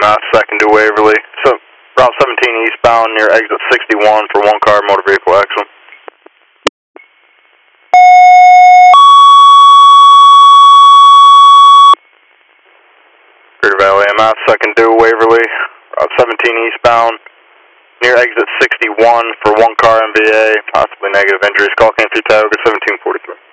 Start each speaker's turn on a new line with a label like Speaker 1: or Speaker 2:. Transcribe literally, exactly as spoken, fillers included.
Speaker 1: Mass second to Waverly. So, Route seventeen eastbound near exit sixty-one for one car motor vehicle accident. Greater Valley M S second to Waverly. Route seventeen eastbound near exit sixty-one for one car M V A, possibly negative injuries. Call came through Tioga seventeen forty-three.